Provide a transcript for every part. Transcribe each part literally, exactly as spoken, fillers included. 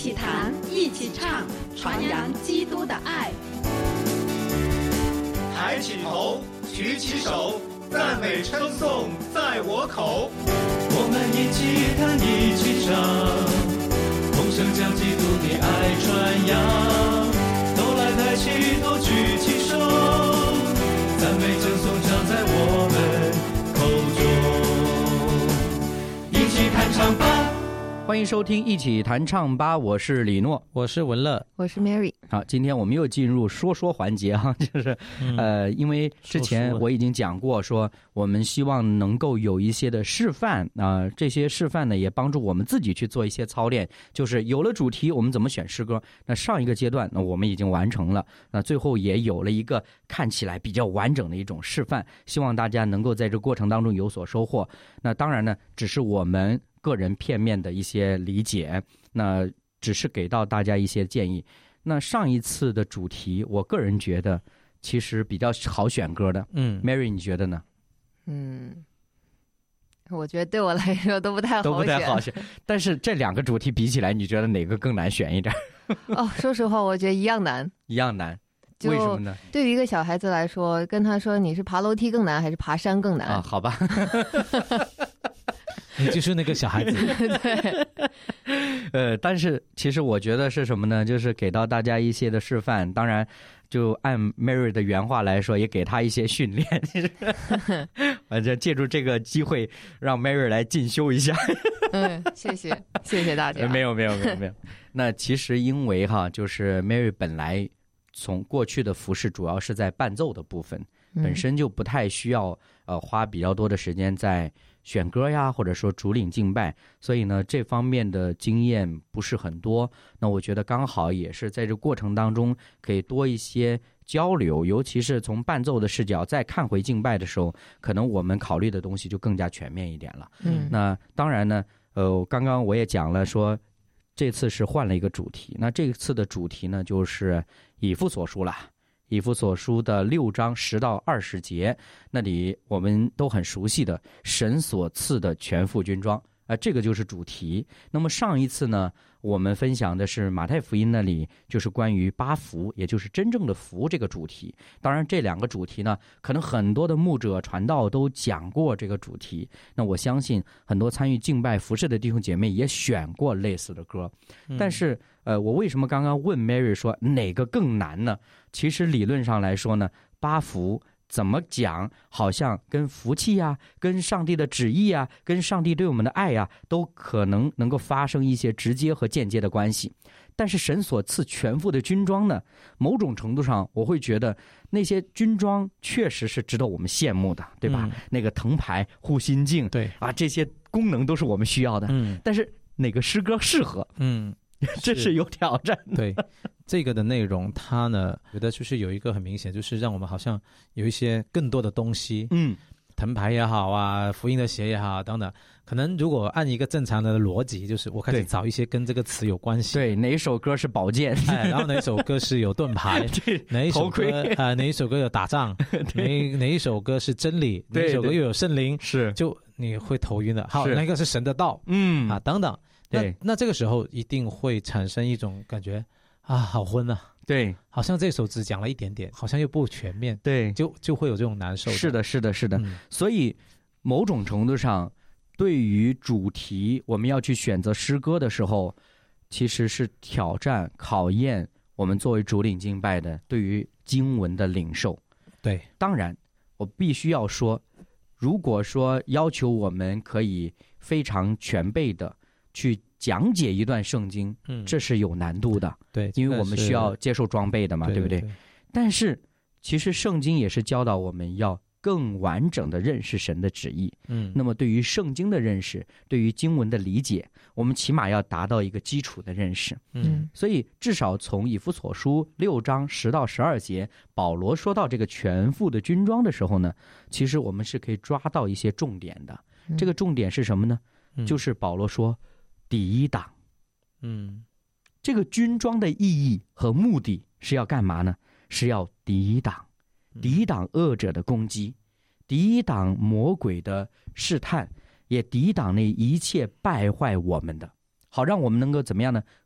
起弹，一起唱，传扬基督的爱。 抬起头，举起手，赞美称颂在我口。 我们一起弹，一起唱，同声将基督的爱传扬。都来抬起头，举起手，赞美称颂常在我们口中。一起弹唱吧！ 欢迎收听一起弹唱吧，我是李诺， 我是文乐， 我是 Mary。 好，今天我们又进入说说环节哈，就是、嗯、呃，因为之前我已经讲过说，我们希望能够有一些的示范啊、呃，这些示范呢也帮助我们自己去做一些操练，就是有了主题，我们怎么选诗歌？那上一个阶段，那我们已经完成了，那最后也有了一个看起来比较完整的一种示范，希望大家能够在这过程当中有所收获。那当然呢，只是我们个人片面的一些理解，那只是给到大家一些建议。那上一次的主题，我个人觉得其实比较好选歌的。嗯 ，Mary 你觉得呢？ 嗯，我觉得对我来说都不太好选， 都不太好选。但是这两个主题比起来，你觉得哪个更难选一点？ 哦，说实话，我觉得一样难。 一样难。为什么呢？ 对于一个小孩子来说，跟他说你是爬楼梯更难还是爬山更难啊？好吧。 你就是那个小孩子。 对。 呃，但是其实我觉得是什么呢？就是给到大家一些的示范，当然就按 Mary 的原话来说，也给他一些训练。反正借助这个机会让 Mary 来进修一下。 嗯，谢谢谢谢大家。 没有没有没有没有。那其实因为哈，就是 Mary 本来从过去的服事主要是在伴奏的部分，本身就不太需要呃花比较多的时间在选歌呀，或者说主领敬拜，所以呢这方面的经验不是很多。那我觉得刚好也是在这过程当中可以多一些交流，尤其是从伴奏的视角再看回敬拜的时候，可能我们考虑的东西就更加全面一点了。嗯，那当然呢，呃，刚刚我也讲了说，这次是换了一个主题。那这次的主题呢，就是以弗所书了。以弗所书的六章十到二十节，那里我们都很熟悉的神所赐的全副军装啊、呃，这个就是主题。那么上一次呢，我们分享的是马太福音那里就是关于八福，也就是真正的福这个主题。当然这两个主题呢，可能很多的牧者传道都讲过这个主题。那我相信很多参与敬拜服事的弟兄姐妹也选过类似的歌，但是呃，我为什么刚刚问 Mary 说哪个更难呢？其实理论上来说呢，八福怎么讲，好像跟福气啊，跟上帝的旨意啊，跟上帝对我们的爱啊，都可能能够发生一些直接和间接的关系。但是神所赐全副的军装呢，某种程度上我会觉得那些军装确实是值得我们羡慕的，对吧？嗯、那个藤牌、护心镜，对啊，这些功能都是我们需要的。嗯，但是哪个诗歌适合？嗯。这是有挑战的。 对，这个的内容它呢，觉得就是有一个很明显，就是让我们好像有一些更多的东西，嗯，藤牌也好啊，福音的鞋也好等等，可能如果按一个正常的逻辑，就是我开始找一些跟这个词有关系， 对，哪一首歌是宝剑， 哎，然后哪一首歌是有盾牌，哪一首歌啊、呃，哪一首歌有打仗，哪哪一首歌是真理，哪一首歌又有圣灵，是，就你会头晕的。好，那个是神的道，嗯啊等等。那那这个时候一定会产生一种感觉啊，好昏啊， 对， 好像这首只讲了一点点，好像又不全面， 对， 就就会有这种难受的。 是的，是的，是的。嗯、所以某种程度上，对于主题我们要去选择诗歌的时候，其实是挑战、考验我们作为主领敬拜的对于经文的领受。 对， 当然我必须要说，如果说要求我们可以非常全备的去讲解一段圣经，嗯，这是有难度的， 对， 因为我们需要接受装备的嘛， 对, 对不对？对，但是其实圣经也是教导我们要更完整的认识神的旨意，嗯，那么对于圣经的认识，对于经文的理解，我们起码要达到一个基础的认识，嗯，所以至少从以弗所书六章十到十二节，保罗说到这个全副的军装的时候呢，其实我们是可以抓到一些重点的，嗯、这个重点是什么呢？嗯、就是保罗说。抵挡，嗯，这个军装的意义和目的是要干嘛呢？是要抵挡，抵挡恶者的攻击，抵挡魔鬼的试探，也抵挡那一切败坏我们的，好让我们能够怎么样呢？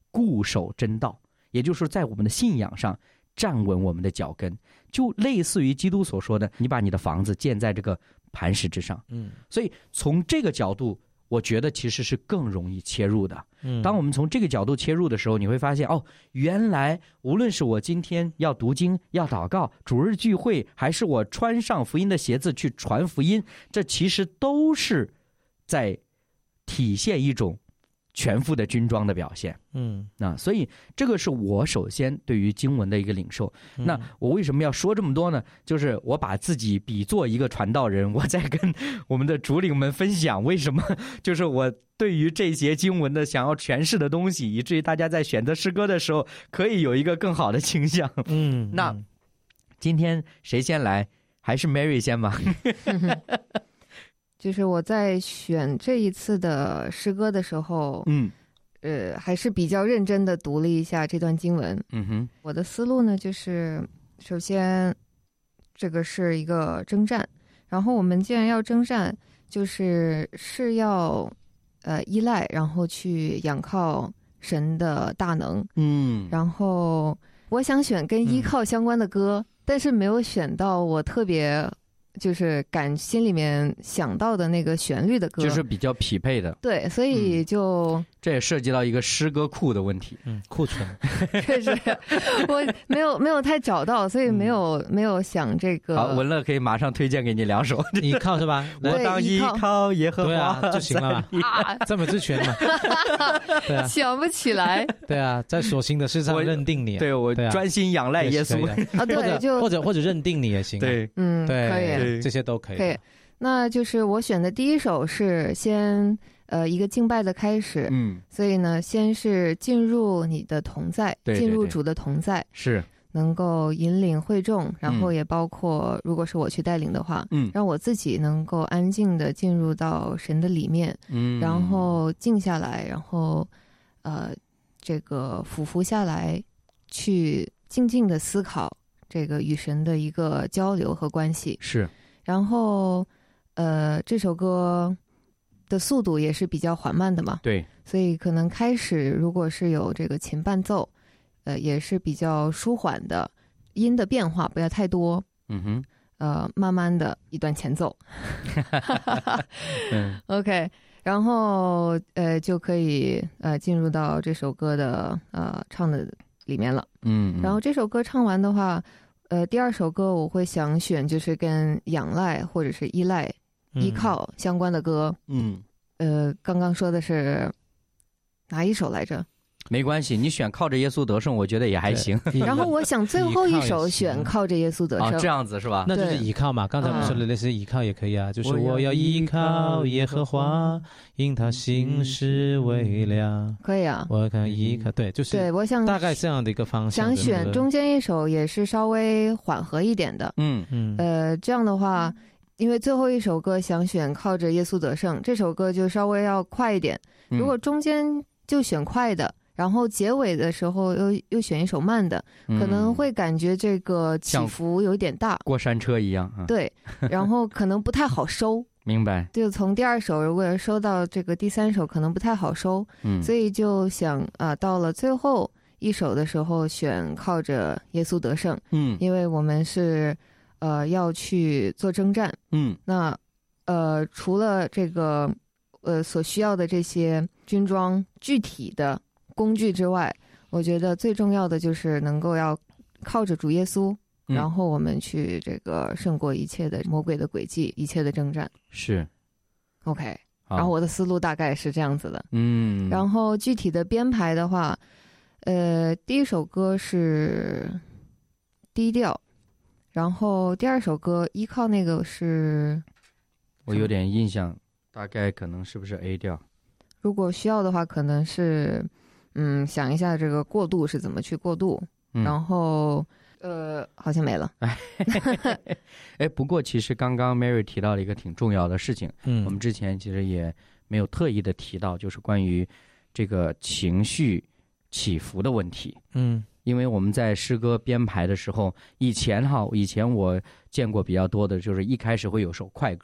固守真道，也就是在我们的信仰上站稳我们的脚跟，就类似于基督所说的，你把你的房子建在这个磐石之上。嗯，所以从这个角度，我觉得其实是更容易切入的。嗯，当我们从这个角度切入的时候，你会发现，哦，原来无论是我今天要读经、要祷告、主日聚会，还是我穿上福音的鞋子去传福音，这其实都是在体现一种全副的军装的表现。嗯，那所以这个是我首先对于经文的一个领受。嗯、那我为什么要说这么多呢？就是我把自己比作一个传道人，我在跟我们的主领们分享为什么，就是我对于这些经文的想要诠释的东西，以至于大家在选择诗歌的时候可以有一个更好的倾向。嗯，那今天谁先来？还是 Mary 先吧。 就是我在选这一次的诗歌的时候，嗯，呃，还是比较认真的读了一下这段经文。嗯哼，我的思路呢，就是首先这个是一个征战，然后我们既然要征战，就是是要呃依赖，然后去仰靠神的大能。嗯，然后我想选跟依靠相关的歌，嗯、但是没有选到我特别。就是感心里面想到的那个旋律的歌， 就是比较匹配的。 对，所以就、 嗯、这也涉及到一个诗歌库的问题。 嗯，库存确实我没有没有太找到，所以没有、嗯、没有想这个。 好，文乐可以马上推荐给你两首。 依靠是吧？ 我当依靠耶和华、 啊、就行了嘛。这么之全嘛。对啊， 想不起来。 对啊，在所行的事上认定你。 对，我专心仰赖耶稣。 啊，对，就或者或者认定你也行。 对， 嗯， 对， 可以。 这些都可以。 可以，那就是我选的第一首是先呃一个敬拜的开始，嗯，所以呢，先是进入你的同在， 对对对， 进入主的同在， 是能够引领会众，然后也包括、嗯、如果是我去带领的话，嗯，让我自己能够安静的进入到神的里面，嗯，然后静下来，然后呃这个俯伏下来，去静静的思考。这个与神的一个交流和关系是， 然后，呃，这首歌的速度也是比较缓慢的嘛， 对， 所以可能开始如果是有这个琴伴奏，呃，也是比较舒缓的，音的变化不要太多，嗯哼，呃，慢慢的一段前奏，嗯 ，OK， 然后呃就可以呃进入到这首歌的呃唱的。里面了，嗯，然后这首歌唱完的话，呃，第二首歌我会想选就是跟仰赖或者是依赖、嗯、依靠相关的歌，嗯，呃，刚刚说的是哪一首来着？ 没关系，你选靠着耶稣得胜，我觉得也还行。 然后我想最后一首选靠着耶稣得胜， 哦，这样子是吧？ 那就是依靠嘛。刚才我们说的类似依靠也可以啊，就是我要依靠耶和华，因他行事为良。 可以啊， 我看依靠，对，就是对，我想大概这样的一个方向。 想选中间一首也是稍微缓和一点的，嗯嗯，呃，这样的话。因为最后一首歌想选靠着耶稣得胜，这首歌就稍微要快一点。如果中间就选快的，然后结尾的时候又又选一首慢的，可能会感觉这个起伏有点大， 过山车一样。啊、 对，然后可能不太好收。 明白。 就从第二首如果要收到这个第三首，可能不太好收。嗯，所以就想啊、呃，到了最后一首的时候选靠着耶稣得胜。嗯，因为我们是。呃，要去做征战，嗯，那呃，除了这个呃所需要的这些军装具体的工具之外，我觉得最重要的就是能够要靠着主耶稣，嗯、然后我们去这个胜过一切的魔鬼的诡计，一切的征战。 是 ，OK。然后我的思路大概是这样子的，嗯。然后具体的编排的话，呃，第一首歌是低调。然后第二首歌依靠那个是， 我有点印象，大概可能是不是 A 调？ 如果需要的话，可能是，嗯，想一下这个过渡是怎么去过渡，嗯、然后呃，好像没了。 哎，不过其实刚刚 Mary 提到了一个挺重要的事情，嗯，我们之前其实也没有特意的提到，就是关于这个情绪起伏的问题，嗯。因为我们在诗歌编排的时候，以前哈，以前我见过比较多的，就是一开始会有首快歌，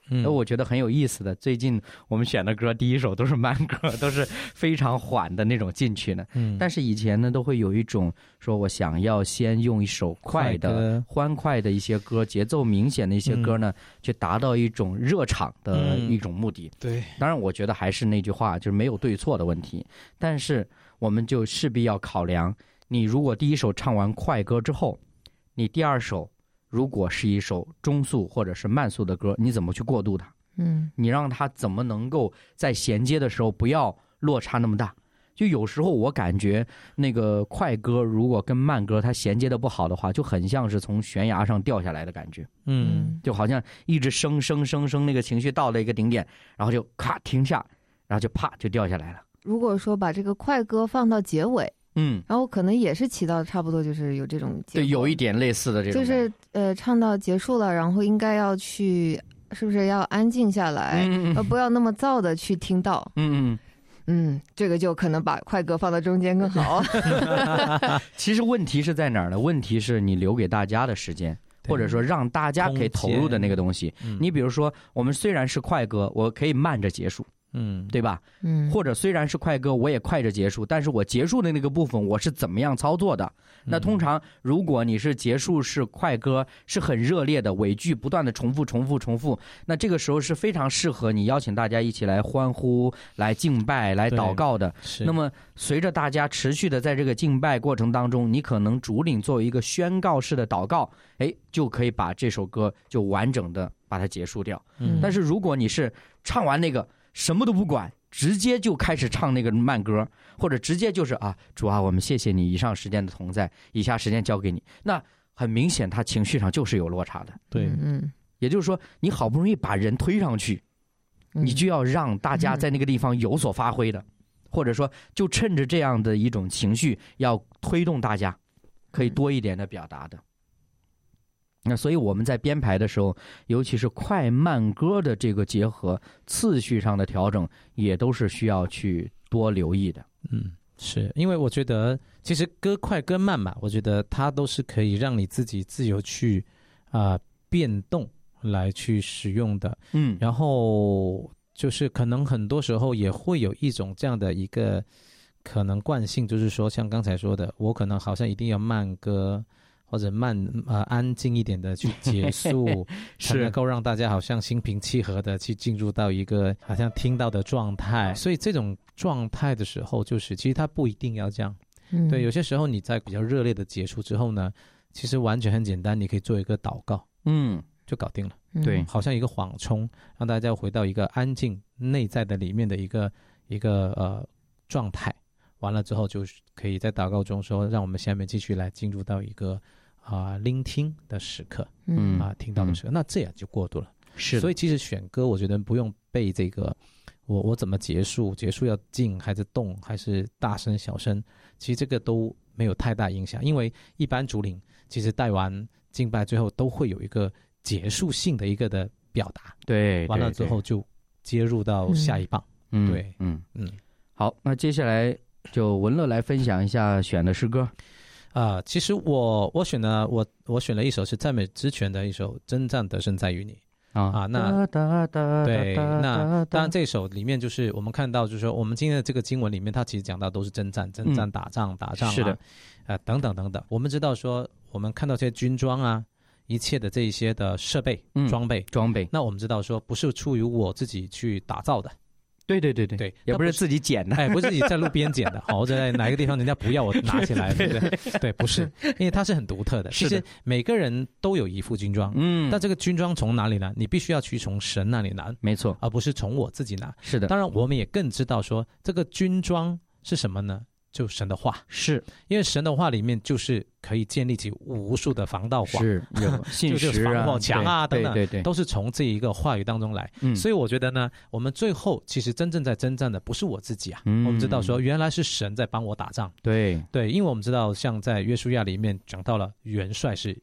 那、嗯、我觉得很有意思的。最近我们选的歌第一首都是慢歌，都是非常缓的那种进去的。嗯，但是以前呢，都会有一种说我想要先用一首快的、快欢快的一些歌，节奏明显的一些歌呢，嗯、去达到一种热场的一种目的。嗯、 对， 当然我觉得还是那句话，就是没有对错的问题。但是我们就势必要考量，你如果第一首唱完快歌之后，你第二首如果是一首中速或者是慢速的歌，你怎么去过渡它？嗯，你让它怎么能够在衔接的时候不要落差那么大？就有时候我感觉那个快歌如果跟慢歌它衔接的不好的话，就很像是从悬崖上掉下来的感觉。嗯，就好像一直升升升升，那个情绪到了一个顶点，然后就咔停下，然后就啪就掉下来了。 如果说把这个快歌放到结尾。 嗯， 然后可能也是起到差不多，就是有这种对，有一点类似的这种， 就是呃，唱到结束了，然后应该要去，是不是要安静下来，嗯嗯、而不要那么燥的去听到，嗯嗯嗯，这个就可能把快歌放到中间更好。 其实问题是在哪儿呢？问题是你留给大家的时间，或者说让大家可以投入的那个东西。嗯、你比如说，我们虽然是快歌，我可以慢着结束。嗯，对吧？嗯，或者虽然是快歌，我也快着结束，但是我结束的那个部分我是怎么样操作的？那通常如果你是结束是快歌，是很热烈的，尾句不断的重复、重复、重复，那这个时候是非常适合你邀请大家一起来欢呼、来敬拜、来祷告的。那么随着大家持续的在这个敬拜过程当中，你可能主领作为一个宣告式的祷告，哎，就可以把这首歌就完整的把它结束掉。嗯，但是如果你是唱完那个什么都不管，直接就开始唱那个慢歌，或者直接就是啊，主啊，我们谢谢你以上时间的同在，以下时间交给你。那很明显，他情绪上就是有落差的。 对， 嗯， 也就是说，你好不容易把人推上去，你就要让大家在那个地方有所发挥的，嗯、或者说，就趁着这样的一种情绪，要推动大家可以多一点的表达的。那所以我们在编排的时候，尤其是快慢歌的这个结合，次序上的调整，也都是需要去多留意的。 嗯，是因为我觉得其实歌快歌慢嘛，我觉得它都是可以让你自己自由去啊、呃、变动来去使用的。嗯，然后就是可能很多时候也会有一种这样的一个可能惯性，就是说像刚才说的，我可能好像一定要慢歌。或者慢呃安静一点的去结束，才能够让大家好像心平气和的去进入到一个好像听到的状态。所以这种状态的时候，就是其实它不一定要这样。嗯、对，有些时候你在比较热烈的结束之后呢，其实完全很简单，你可以做一个祷告，嗯，就搞定了。 对、嗯， 好像一个缓冲，让大家回到一个安静内在的里面的一个一个呃状态。完了之后，就可以在祷告中说，让我们下面继续来进入到一个。啊、呃，聆听的时刻，嗯啊，听到的时刻，嗯、那这样就过渡了。 是， 所以其实选歌，我觉得不用背这个，我我怎么结束，结束要静还是动，还是大声小声，其实这个都没有太大影响，因为一般主领其实带完敬拜最后都会有一个结束性的一个的表达， 对， 完了之后就接入到下一棒， 嗯、 对， 嗯嗯，好，那接下来就文乐来分享一下选的诗歌。 啊、呃，其实我我选了我我选了一首是赞美之泉的一首《征战得胜在于你》啊啊，那对，那当然这首里面就是我们看到，就是说我们今天的这个经文里面，它其实讲到都是征战、征战、打仗、打仗啊， 是的， 呃等等等等。我们知道说，我们看到这些军装啊，一切的这一些的设备、嗯、装备、 装备， 那我们知道说，不是出于我自己去打造的。 对对对对对， 也不是自己捡的， 哎，不是自己在路边捡的，或者在哪一个地方人家不要我拿起来，对不对？对，不是，因为它是很独特的。其实每个人都有一副军装，嗯，但这个军装从哪里拿？你必须要去从神那里拿， 没错， 而不是从我自己拿。 是的， 当然我们也更知道说，这个军装是什么呢？就神的话， 是因为神的话里面就是可以建立起无数的防盗网， 是有信实啊、 防火墙啊等等， 对对对， 都是从这一个话语当中来。嗯，所以我觉得呢，我们最后其实真正在征战的不是我自己啊，嗯、我们知道说原来是神在帮我打仗。 对对，因为我们知道像在约书亚里面讲到了元帅是对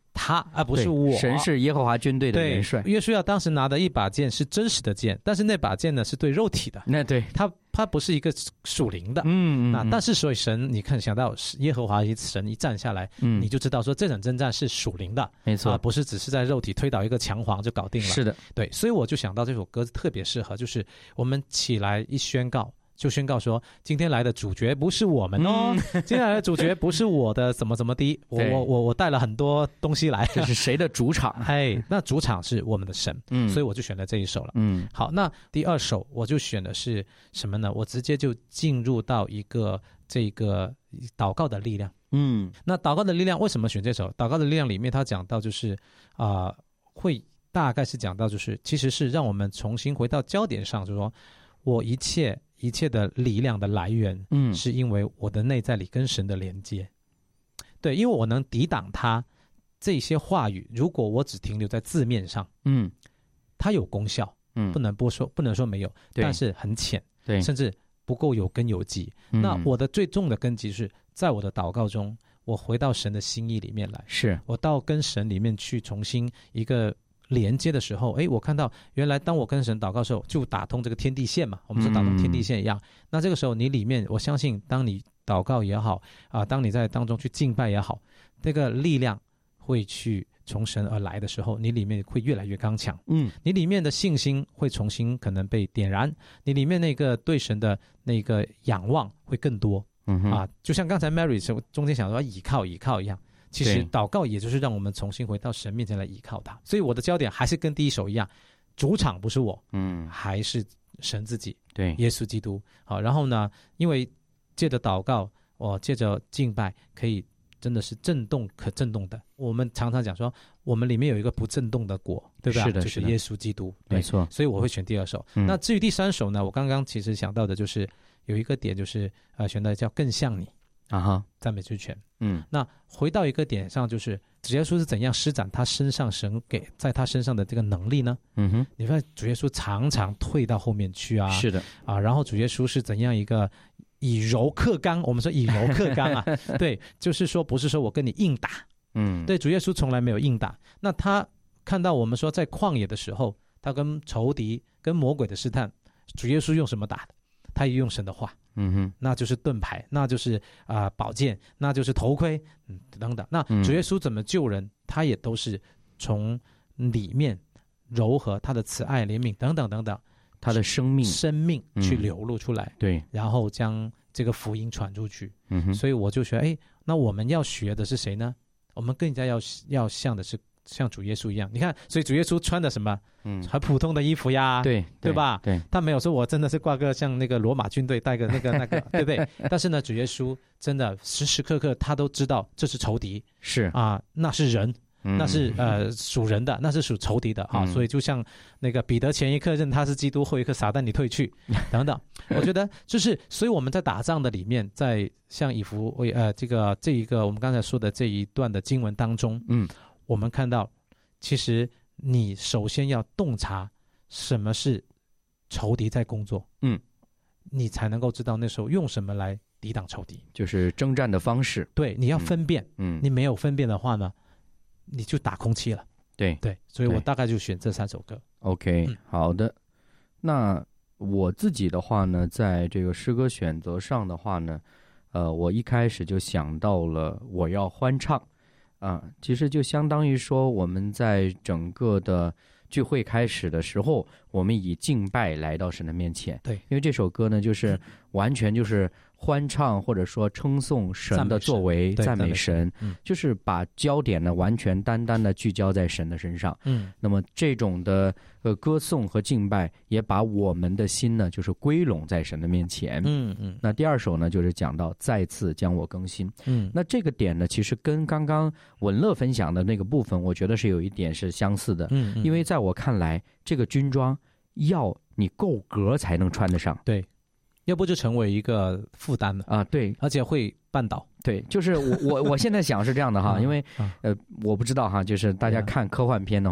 他而不是我， 神是耶和华军队的元帅。 约书亚当时拿的一把剑是真实的剑，但是那把剑呢是对肉体的， 那对他他不是一个属灵的， 嗯， 那但是所以神，你看想到耶和华一神一站下来，嗯，你就知道说这场征战是属灵的， 没错， 啊，不是只是在肉体推倒一个强皇就搞定了， 是的， 对，所以我就想到这首歌特别适合，就是我们起来一宣告。就宣告说，今天来的主角不是我们哦，嗯、今天来的主角不是我的怎么怎么的，我我我我带了很多东西来， 这是谁的主场？ 哎，那主场是我们的神，嗯，所以我就选了这一首了，嗯，好，那第二首我就选的是什么呢？我直接就进入到一个这个祷告的力量，嗯，那祷告的力量为什么选这首？祷告的力量里面他讲到就是啊、呃，会大概是讲到就是其实是让我们重新回到焦点上，就是说我一切。一切的力量的来源，嗯，是因为我的内在里跟神的连接，对，因为我能抵挡他这些话语。如果我只停留在字面上，嗯，它有功效，嗯，不能不说，不能说没有，但是很浅，对，甚至不够有根有基。嗯、那我的最重的根基是在我的祷告中，我回到神的心意里面来， 是我到跟神里面去重新一个。连接的时候，哎，我看到原来当我跟神祷告的时候，就打通这个天地线嘛，我们说打通天地线一样。嗯、那这个时候，你里面，我相信，当你祷告也好啊、呃，当你在当中去敬拜也好，这个力量会去从神而来的时候，你里面会越来越刚强。嗯，你里面的信心会重新可能被点燃，你里面那个对神的那个仰望会更多。嗯啊，就像刚才 Mary 中间想说倚靠倚靠一样。其实祷告也就是让我们重新回到神面前来依靠他，所以我的焦点还是跟第一首一样，主场不是我，嗯，还是神自己， 对， 耶稣基督。好，然后呢，因为借着祷告，我借着敬拜，可以真的是震动可震动的。我们常常讲说，我们里面有一个不震动的果，对吧？ 是的， 就是耶稣基督， 没错。 所以我会选第二首。嗯、那至于第三首呢，我刚刚其实想到的就是有一个点，就是呃，选的叫更像你。 啊哈， 赞美之泉。嗯，那回到一个点上，就是主耶稣是怎样施展他身上神给在他身上的这个能力呢？嗯哼，你看主耶稣常常退到后面去啊， 是的啊，然后主耶稣是怎样一个以柔克刚？我们说以柔克刚啊，对，就是说不是说我跟你硬打，嗯，对，主耶稣从来没有硬打。那他看到我们说在旷野的时候，他跟仇敌、跟魔鬼的试探，主耶稣用什么打的？他也用神的话。嗯哼，那就是盾牌，那就是啊、呃、宝剑，那就是头盔，嗯等等。那主耶稣怎么救人？嗯、他也都是从里面柔和他的慈爱、怜悯等等等等， 他的生命生命去流露出来，嗯、 对， 然后将这个福音传出去。嗯哼，所以我就觉得，哎，那我们要学的是谁呢？我们更加要要像的是。像主耶稣一样，你看，所以主耶稣穿的什么？嗯，很普通的衣服呀， 对对, 对吧？ 对， 他没有说我真的是挂个像那个罗马军队带个那个那个，对不对？但是呢，主耶稣真的时时刻刻他都知道这是仇敌， 是啊，那是人，嗯、那是呃属人的，那是属仇敌的啊。嗯、所以就像那个彼得前一刻认他是基督，后一刻撒旦你退去等等。我觉得就是，所以我们在打仗的里面，在像以弗呃这个这一个我们刚才说的这一段的经文当中，嗯。我们看到，其实你首先要洞察什么是仇敌在工作，嗯，你才能够知道那时候用什么来抵挡仇敌， 就是征战的方式。 对，你要分辨，嗯，你没有分辨的话呢，你就打空气了。 对对，所以我大概就选这三首歌。 OK，、嗯、好的。那我自己的话呢，在这个诗歌选择上的话呢，呃，我一开始就想到了我要欢唱。啊，其实就相当于说，我们在整个的聚会开始的时候，我们以敬拜来到神的面前。 对， 因为这首歌呢，就是完全就是欢唱或者说称颂神的作为，赞美神，嗯、就是把焦点呢完全单单的聚焦在神的身上。嗯，那么这种的呃歌颂和敬拜，也把我们的心呢就是归拢在神的面前。嗯嗯。那第二首呢，就是讲到再次将我更新。嗯，那这个点呢，其实跟刚刚文乐分享的那个部分，我觉得是有一点是相似的。嗯嗯。因为在我看来，这个军装要你够格才能穿得上。 对。要不就成为一个负担了啊！对， 而且会绊倒。 对，就是我我我现在想是这样的哈，因为呃，我不知道哈，就是大家看科幻片的话，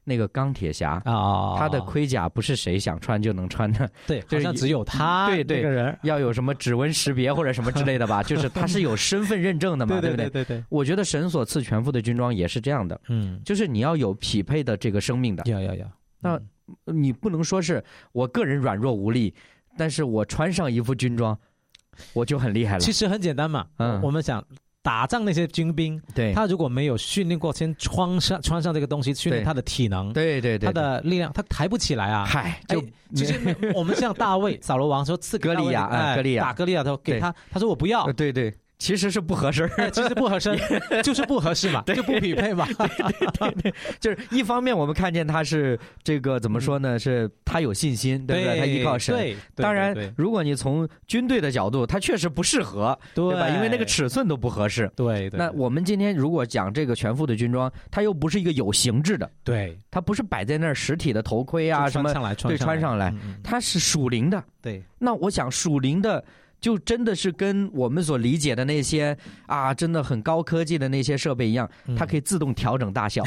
那个钢铁侠啊，他的盔甲不是谁想穿就能穿的， 对，好像只有他对对那个人要有什么指纹识别或者什么之类的吧，就是他是有身份认证的嘛， 对不对？ 对对对， 我觉得神所赐全副的军装也是这样的，嗯，就是你要有匹配的这个生命的， 要要要， 那你不能说是我个人软弱无力，但是我穿上一副军装，我就很厉害了。 其实很简单嘛，嗯，我们想。打仗那些军兵， 对， 他如果没有训练过，先穿上穿上这个东西，训练他的体能， 对对对， 他的力量，他抬不起来啊。 嗨，就其实我们像大卫、扫罗王说赐歌利亚，哎，歌利亚打歌利亚，他给他，他说我不要， 对对。其实是不合适， 其实不合适，就是不合适嘛，就不匹配嘛。 对对对对，就是一方面我们看见他是这个怎么说呢？是他有信心，对不对？他依靠神。 对， 当然，如果你从军队的角度，他确实不适合，对吧？因为那个尺寸都不合适。 对。 那我们今天如果讲这个全副的军装，它又不是一个有形制的， 对， 它不是摆在那儿实体的头盔啊什么，对，穿上来，它是属灵的。 对。 那我想属灵的。就真的是跟我们所理解的那些啊，真的很高科技的那些设备一样，它可以自动调整大小。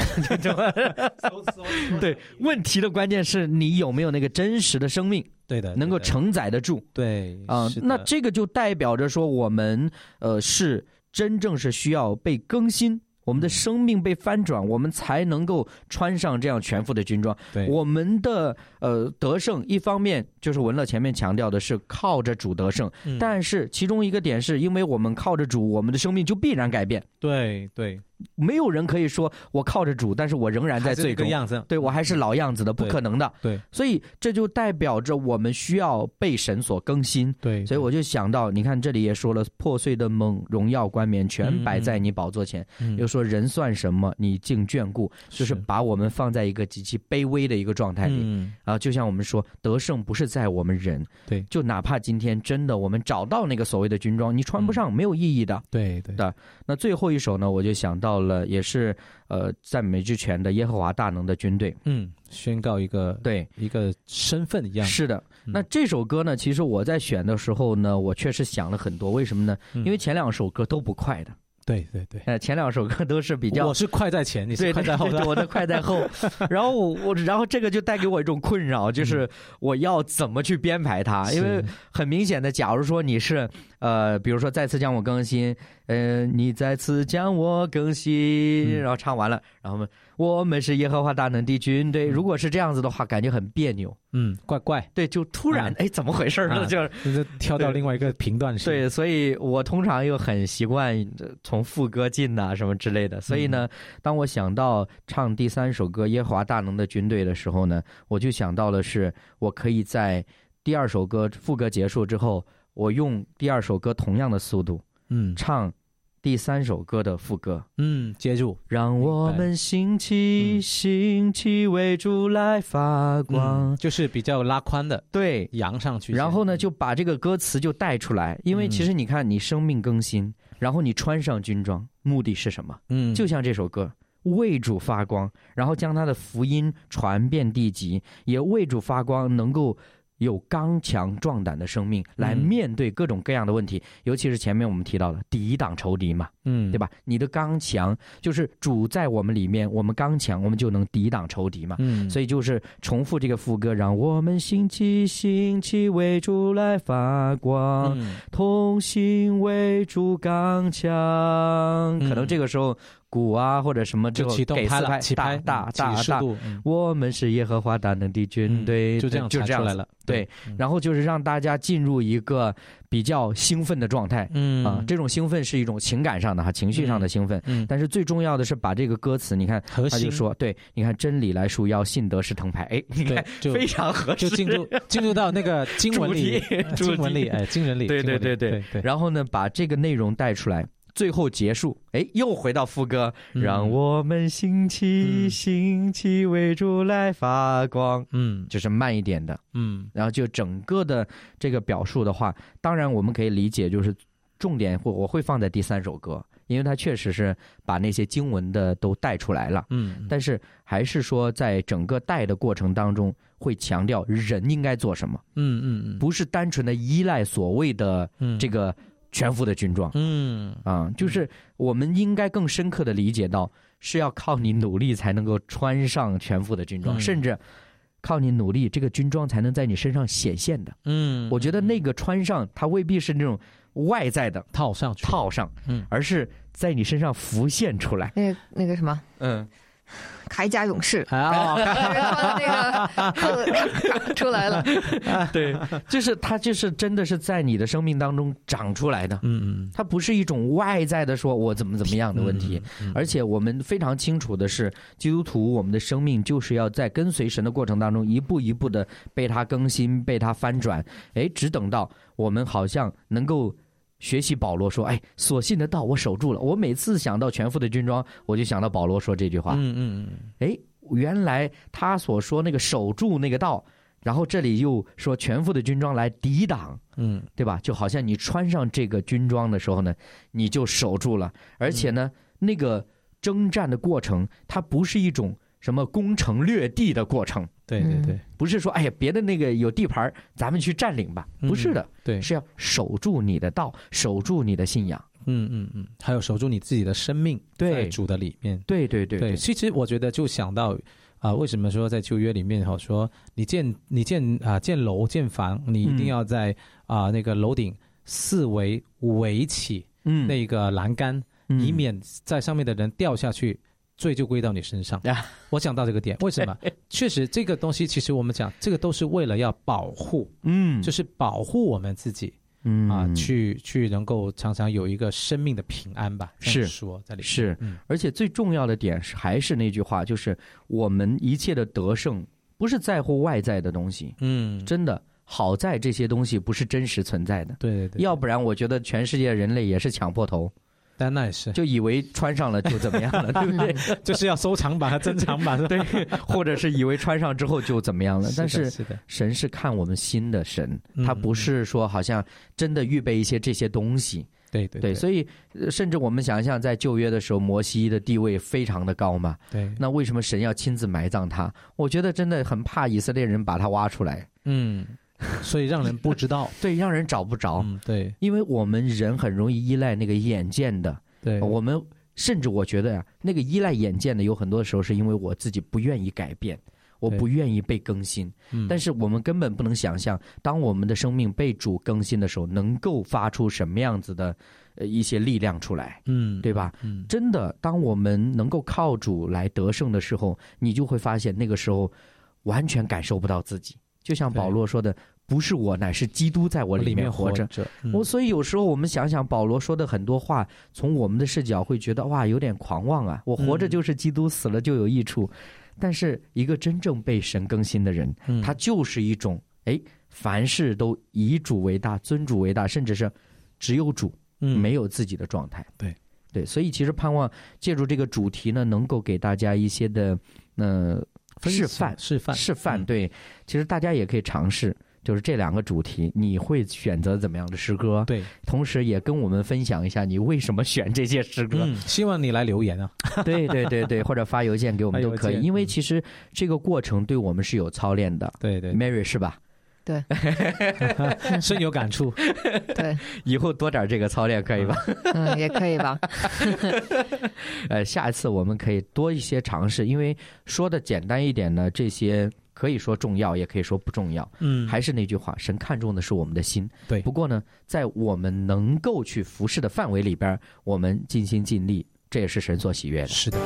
对，问题的关键是你有没有那个真实的生命， 对的， 能够承载得住。 对啊，那这个就代表着说，我们呃是真正是需要被更新。我们的生命被翻转，我们才能够穿上这样全副的军装。 对， 我们的呃得胜，一方面就是文乐前面强调的是靠着主得胜，嗯、但是其中一个点是因为我们靠着主，我们的生命就必然改变。 对对。 没有人可以说我靠着主，但是我仍然在最终样子， 对我还是老样子的，不可能的。 对， 所以这就代表着我们需要被神所更新。 对， 所以我就想到，你看这里也说了，破碎的梦、荣耀冠冕全摆在你宝座前，嗯、又说人算什么，你竟眷顾，就是把我们放在一个极其卑微的一个状态里。嗯、啊，就像我们说，得胜不是在我们人， 对， 就哪怕今天真的我们找到那个所谓的军装，你穿不上，嗯、没有意义的。 对对的。那最后一首呢，我就想到了，也是。呃，赞美之泉的耶和华大能的军队， 嗯，宣告一个对一个身份一样。 是的，那这首歌呢，其实我在选的时候呢，我确实想了很多。为什么呢？因为前两首歌都不快的。 对对对， 呃，前两首歌都是比较， 我是快在前，你是快在后的， 我的快在后。然后我我，然后这个就带给我一种困扰，就是我要怎么去编排它？因为很明显的，假如说你是呃，比如说再次将我更新，呃，你再次将我更新，然后唱完了，然后我们是耶和华大能的军队。如果是这样子的话，感觉很别扭， 嗯，怪怪， 对，就突然哎，怎么回事呢？就就跳到另外一个频段上。 对，所以我通常又很习惯从副歌进呐、啊、什么之类的。所以呢，当我想到唱第三首歌《耶和华大能的军队》的时候呢，我就想到了是我可以在第二首歌副歌结束之后，我用第二首歌同样的速度，嗯，唱第三首歌的副歌， 嗯，接住， 让我们兴起，兴起为主来发光、 嗯，就是比较拉宽的， 对， 扬上去。 然后呢，就把这个歌词就带出来，因为其实你看，你生命更新，然后你穿上军装，目的是什么？嗯，就像这首歌。为主发光，然后将他的福音传遍地极，也为主发光，能够有刚强壮胆的生命来面对各种各样的问题、嗯、尤其是前面我们提到的抵挡仇敌嘛，嗯，对吧？你的刚强就是主在我们里面，我们刚强，我们就能抵挡仇敌嘛，嗯，所以就是重复这个副歌，让我们兴起，兴起为主来发光、嗯、同心为主刚强、嗯、可能这个时候鼓啊或者什么就启动拍了，起拍大大大大、嗯、我们是耶和华大能的军队、 嗯、就这样就这样出来了， 对、嗯、然后就是让大家进入一个比较兴奋的状态，嗯啊，这种兴奋是一种情感上的哈，情绪上的兴奋，嗯，但是最重要的是把这个歌词，你看他就说，对，你看真理来束腰，信德是藤牌，哎，你看非常合适， 就进入进入到那个经文里，经文里，哎，经文里， 对对对对对，然后呢，把这个内容带出来。最后结束，哎，又回到副歌、嗯、让我们兴起、嗯、兴起为主来发光，嗯，就是慢一点的，嗯，然后就整个的这个表述的话，当然我们可以理解就是重点会我会放在第三首歌，因为它确实是把那些经文的都带出来了，嗯，但是还是说在整个带的过程当中会强调人应该做什么，嗯嗯嗯，不是单纯的依赖所谓的这个、嗯全副的军装。嗯啊，就是我们应该更深刻的理解到，是要靠你努力才能够穿上全副的军装，嗯、甚至靠你努力，这个军装才能在你身上显现的。嗯，我觉得那个穿上，它未必是那种外在的套上去套上，嗯，而是在你身上浮现出来。 那个那个什么，嗯。铠甲勇士啊，那个出来了， 对，就是它，就是真的是在你的生命当中长出来的，嗯嗯，它不是一种外在的说我怎么怎么样的问题，嗯嗯、而且我们非常清楚的是，基督徒我们的生命就是要在跟随神的过程当中，一步一步的被他更新，被他翻转，哎，只等到我们好像能够。学习保罗说：“哎，所信的道我守住了。”我每次想到全副的军装，我就想到保罗说这句话。嗯嗯嗯。哎，原来他所说那个守住那个道，然后这里又说全副的军装来抵挡，嗯，对吧？就好像你穿上这个军装的时候呢，你就守住了。而且呢，嗯、那个征战的过程，它不是一种什么攻城略地的过程。 对对对， 不是说哎呀别的那个有地盘咱们去占领吧，不是的，嗯、 对， 是要守住你的道，守住你的信仰， 嗯嗯嗯，还有守住你自己的生命，在主的里面， 对对对 对, 对。 其实我觉得就想到啊、呃，为什么说在旧约里面哈说你建你建啊、呃、建楼建房，你一定要在啊、嗯呃、那个楼顶四围围起那个栏杆，嗯、以免在上面的人掉下去。罪就归到你身上。我讲到这个点，为什么？确实，这个东西其实我们讲，这个都是为了要保护，嗯，就是保护我们自己，嗯啊，去去能够常常有一个生命的平安吧。 是说在里面是、嗯，而且最重要的点是还是那句话，就是我们一切的得胜不是在乎外在的东西，嗯，真的。好在这些东西不是真实存在的， 对对对， 要不然我觉得全世界人类也是抢破头。 但那也是， 就以为穿上了就怎么样了，对不对？ 就是要收藏版和珍藏版， 对，或者是以为穿上之后就怎么样了。但是神是看我们心的神，他不是说好像真的预备一些这些东西。 对对对, 对，所以甚至我们想象在旧约的时候，摩西的地位非常的高嘛。 对， 那为什么神要亲自埋葬他？我觉得真的很怕以色列人把他挖出来。 嗯。所以让人不知道， 对，让人找不着， 嗯，对， 因为我们人很容易依赖那个眼见的， 对， 我们甚至我觉得呀、啊，那个依赖眼见的，有很多时候是因为我自己不愿意改变，我不愿意被更新，但是我们根本不能想象，当我们的生命被主更新的时候，能够发出什么样子的呃一些力量出来，嗯，对吧？嗯，真的，当我们能够靠主来得胜的时候，你就会发现那个时候完全感受不到自己。就像保罗说的，不是我，乃是基督在我里面活着。 活着嗯、 我所以有时候我们想想，保罗说的很多话，从我们的视角会觉得哇，有点狂妄啊！我活着就是基督，死了就有益处。嗯、但是一个真正被神更新的人，嗯、他就是一种哎，凡事都以主为大，尊主为大，甚至是只有主，嗯、没有自己的状态。 对对，所以其实盼望借助这个主题呢，能够给大家一些的呃。示范示范示范，对，其实大家也可以尝试，就是这两个主题，你会选择怎么样的诗歌？ 对， 同时也跟我们分享一下你为什么选这些诗歌。 嗯，希望你来留言啊， 对对对对，或者发邮件给我们都可以，因为其实这个过程对我们是有操练的。 对对 ，Mary 是吧？ 对， 深有感触。 对， 以后多点这个操练可以吧？ 嗯，也可以吧。 呃，下一次我们可以多一些尝试，因为说的简单一点呢，这些可以说重要，也可以说不重要。嗯，还是那句话，神看重的是我们的心。 对， 不过呢，在我们能够去服侍的范围里边，我们尽心尽力，这也是神所喜悦的。 是的。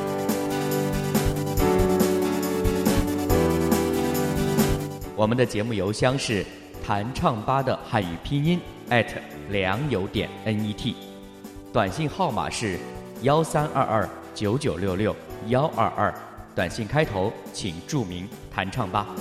我们的节目邮箱是弹唱吧的汉语拼音 at 良友点 net， 短信号码是幺三二二九九六六幺二二，短信开头请注明弹唱吧。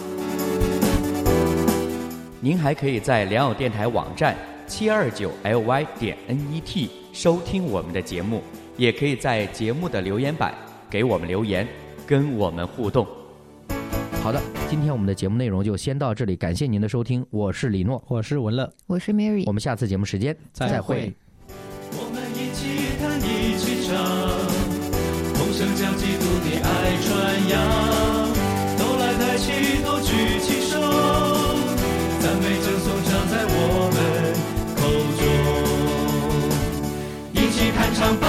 您还可以在良友电台网站七二九 L Y 点 net 收听我们的节目，也可以在节目的留言板给我们留言，跟我们互动。好的，今天我们的节目内容就先到这里，感谢您的收听，我是李诺， 我是文乐， 我是 Mary， 我们下次节目时间再会。 我们一起弹一起唱，同声将基督的爱传扬，都来抬起头举起手，赞美称颂常在我们口中。 唱吧。